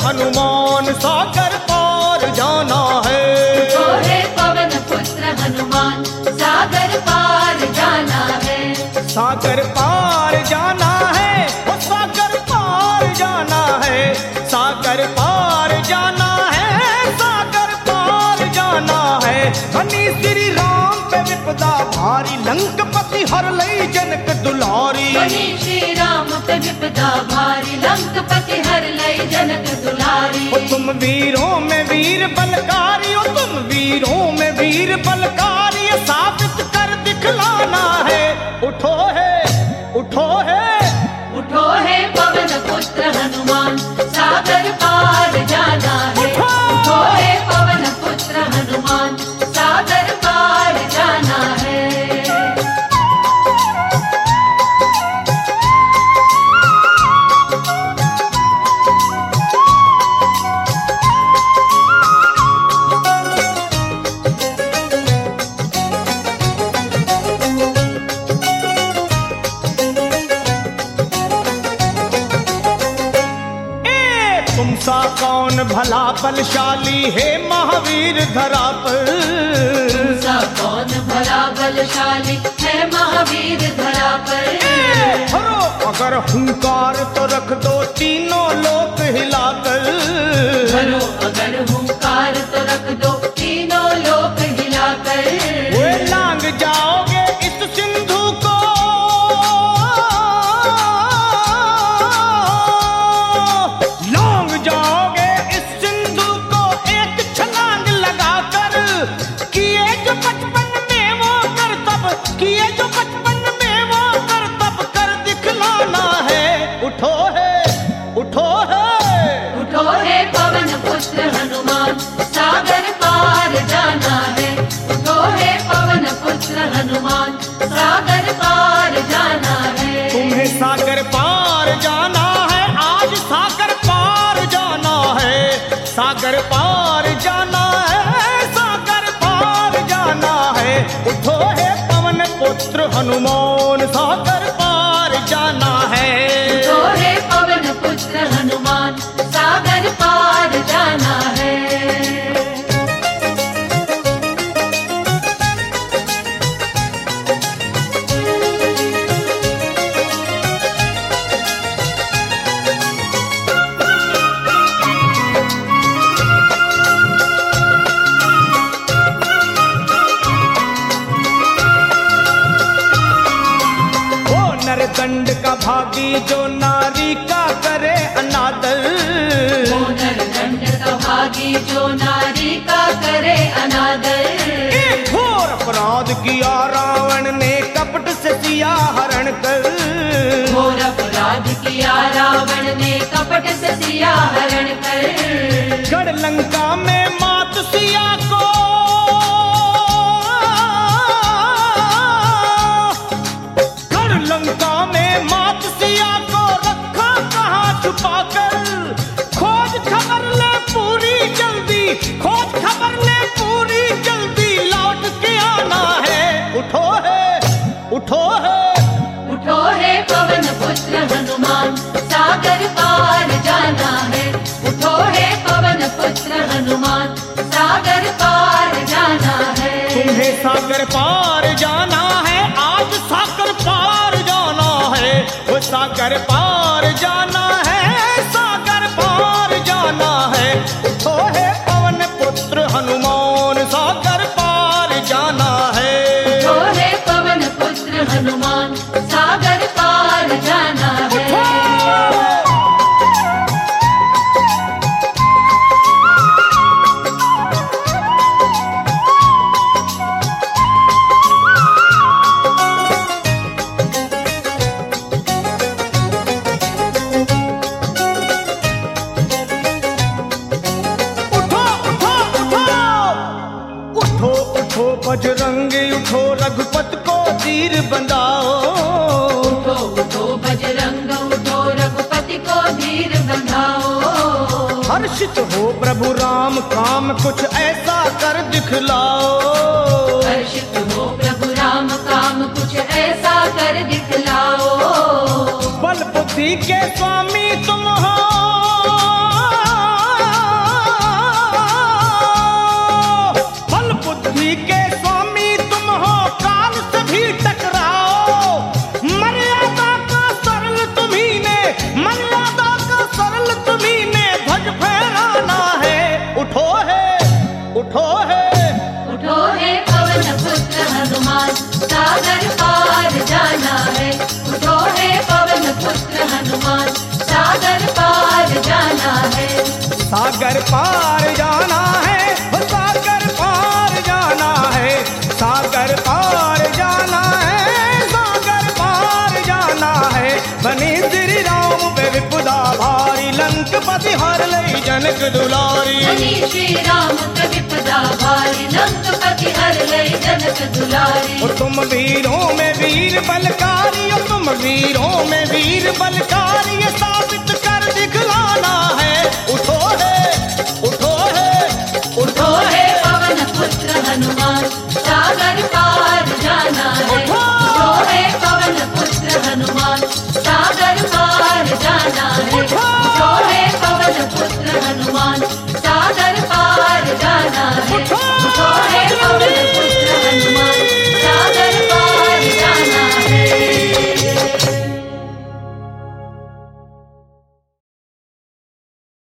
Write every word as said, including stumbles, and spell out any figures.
हनुमान सागर पार जाना है। उठो हे पवन पुत्र हनुमान सागर पार जाना है। सागर पार जाना है, वो सागर पार जाना है, सागर पार जाना है, सागर पार जाना है। धनी श्री राम पे विपदा भारी, लंकपति हर लई जनक दुलारी। धनी श्री राम पे विपदा भारी, लंकपति हर लई जनक दुलारी। ओ तुम वीरों में वीर बलकारी, ओ तुम वीरों में वीर बलकारी, ये साबित कर दिखलाना है। उठो है, उठो है, उठो हे पवन पुत्र हनुमान सागर पार जाना है। उठो हे पवन पुत्र हनुमान सागर पार जाना है। तुमसा कौन भला बलशाली है महावीर धरा पर। तुमसा कौन भला बलशाली है महावीर धरा पर। हरो अगर हुंकार तो रख दो तीनों लोक हिलाकर। हरो अगर हुंकार तो रख दो तीनों लोक हिलाकर। वे लांग जाओगे इस सिंधु को, जाओगे इस सिंधु को एक छलांग लगाकर। किए जो बचपन में वो करतब, किए जो बचपन में वो करतब कर दिखलाना है। उठो है, उठो है, उठो हे पवन पुत्र हनुमान सागर पार जाना है। उठो हे पवन पुत्र हनुमान सागर पार जाना है। तुम्हें सागर पार जाना है, आज सागर पार जाना है, सागर पार जाना है, सागर पार जाना है। उठो है पवन पुत्र हनुमान सागर पार जाना है। उठो हे पवन पुत्र हनुमान सागर पार जाना है। नरदंड का भागी जो नारी का करे अनादर। वो नरदंड का भागी जो नारी का करे अनादर। एक घोर अपराध किया रावण ने कपट से सिया हरण कर। घोर अपराध किया रावण ने कपट से सिया हरण कर। गढ़ लंका में मात सिया को, लंका में मात सिया को रखा कहाँ छुपाकर। खोज खबर ले पूरी जल्दी, खोज खबर ले पूरी जल्दी, लौट के आना है। उठो है, उठो है, उठो हे पवन पुत्र हनुमान सागर पार जाना है। उठो हे पवन पुत्र हनुमान सागर पार जाना है। तुम्हें सागर पार जाना है, आज सागर पार जाना है, वो सागर पार जाना है, सागर पार जाना है। उठो है पवन पुत्र हनुमान सागर पार जाना है। उठो हे पवन पुत्र हनुमान सागर पार जाना है। बजरंगी उठो रघुपत को तीर बंधाओ। उठो उठो बजरंग उठो रघुपति को धीर बंधाओ। हर्षित हो प्रभु राम काम कुछ ऐसा कर दिखलाओ। हर्षित हो प्रभु राम काम कुछ ऐसा कर दिखलाओ। बल बुद्धि के स्वामी तुम हो, सागर पार जाना है, ओ सागर पार जाना है, सागर पार जाना है, सागर पार जाना है। बनी श्री राम पे विपदा भारी, लंकपति हर लई जनक दुलारी। बनी श्री राम पे विपदा भारी, लंकपति हर लई जनक दुलारी। और तुम वीरों में वीर बलकारी, और तुम वीरों में वीर बलकारी, ये साबित कर दिखलाना है। उठो है, उठो है, उठो है पवन पुत्र हनुमान, सागर पार जाना है। उठो है पवन पुत्र हनुमान, सागर